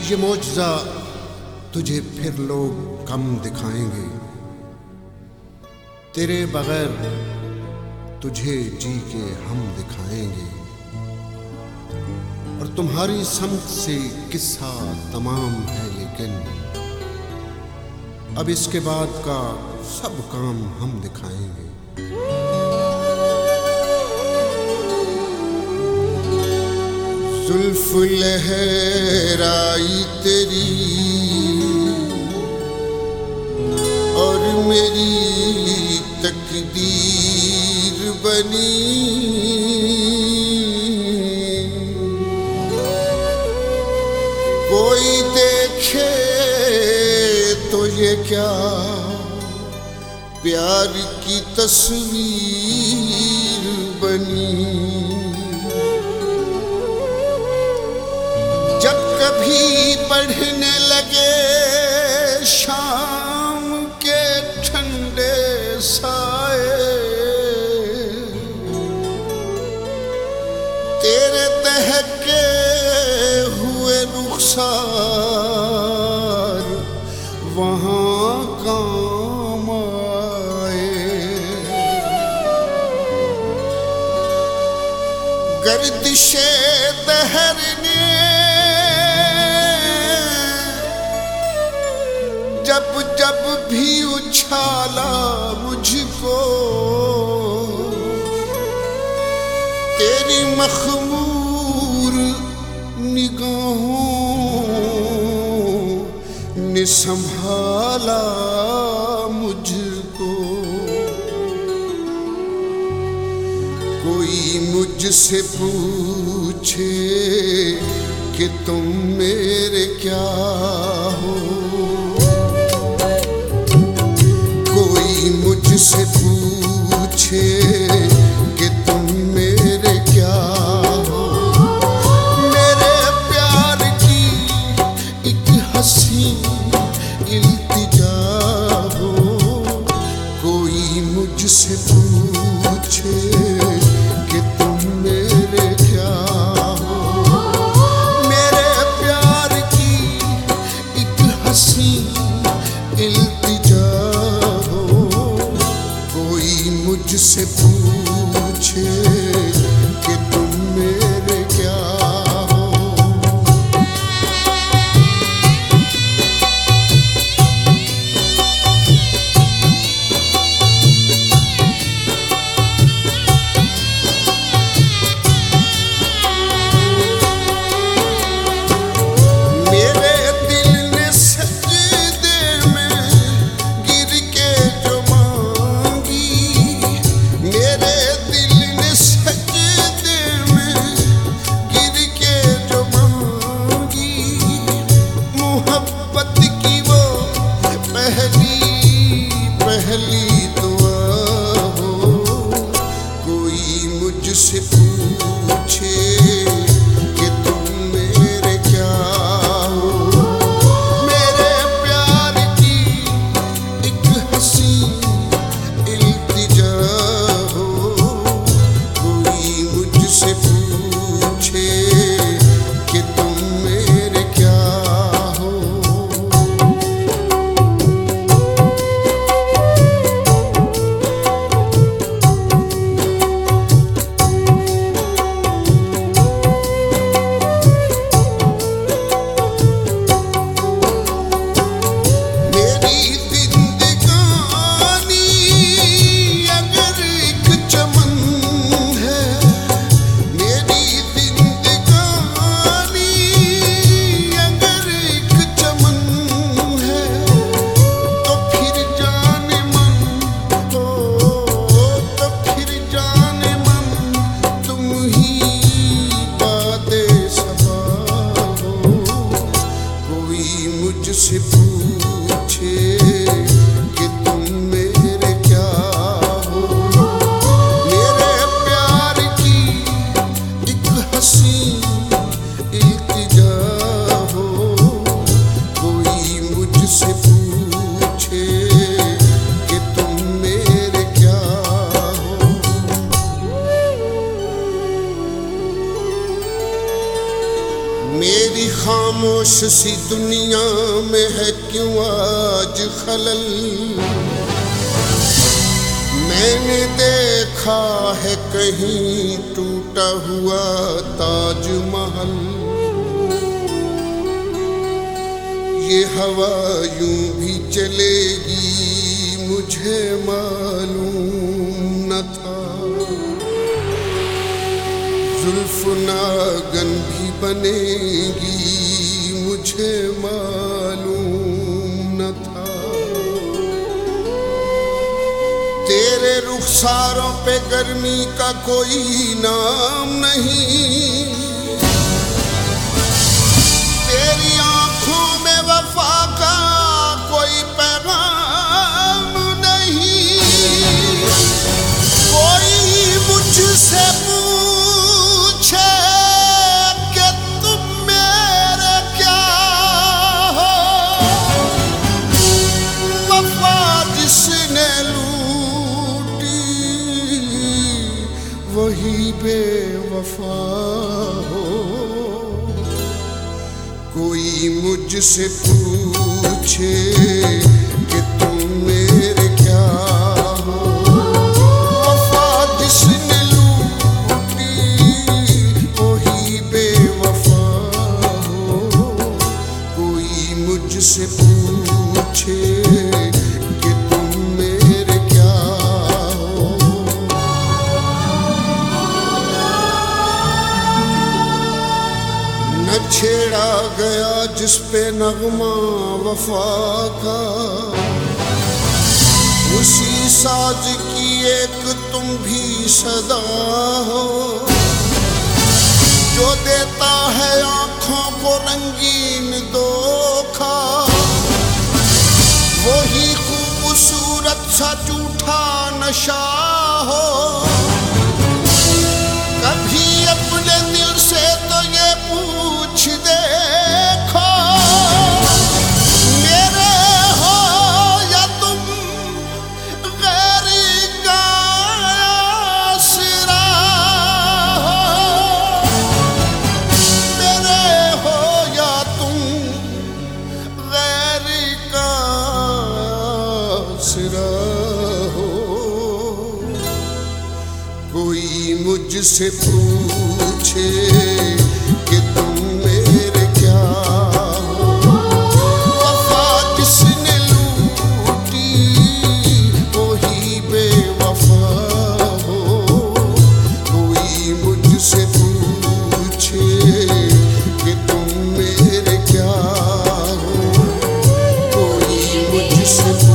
ये मौजज़ा तुझे फिर लोग कम दिखाएंगे, तेरे बगैर तुझे जी के हम दिखाएंगे। और तुम्हारी समत से किस्सा तमाम है, लेकिन अब इसके बाद का सब काम हम दिखाएंगे। जुल्फ लहराई तेरी और मेरी तकदीर बनी, कोई देखे तो ये क्या प्यार की तस्वीर बनी। जब कभी पढ़ने लगे शाम के ठंडे साए, तेरे दहके हुए रुखसार वहाँ काम आए। गर्दिशे दहर ने जब जब भी उछाला मुझको, तेरी मखमूर निगाहों ने संभाला मुझको। कोई मुझसे पूछे कि तुम मेरे क्या हो, मुझसे पूछे कि तुम मेरे क्या हो। मेरे प्यार की एक हंसी इल्तिजा हो, कोई मुझसे पूछे कि तुम मेरे क्या हो। मेरे प्यार की एक हंसी इल्तिजा मुझसे पूछे कि तुम मेरे क्या हो। मेरे दिल ने सजदे में गिर के जो मेरे दिल ने सजदे खामोश सी दुनिया में है क्यों आज खलल। मैंने देखा है कहीं टूटा हुआ ताजमहल। ये हवा यूं भी चलेगी मुझे मालूम न था। जुल्फ नागन भी बनेगी मुझे मालूम न था। तेरे रुखसारों पे गर्मी का कोई नाम नहीं। तेरी आंखों में वफा का कोई पैगाम नहीं। कोई मुझसे पूछे कि तुम मेरे क्या हो। वफा जिसने लूटी वही बेवफा हो। कोई मुझसे पूछे कि तुम मेरे क्या हो। वफा जिसने लूटी वही बेवफा हो। कोई मुझसे पूछे कि तुम मेरे क्या हो। न छेड़ा गया जिस पे नगमा वफा का। उसी साज की एक तुम भी सदा हो। जो देता है आंखों को रंगीन धोखा वही खूबसूरत सा झूठा नशा हो। कभी अपने दिल से तो ये पूछ देखो मेरे हो या तुम गैर का आसरा हो। मेरे हो या तुम गैर का आसरा हो। कोई मुझसे पूछे कि तुम मेरे क्या हो। वफा जिसने लूटी वही बेवफा हो। कोई मुझसे पूछे कि तुम मेरे क्या हो। कोई मुझसे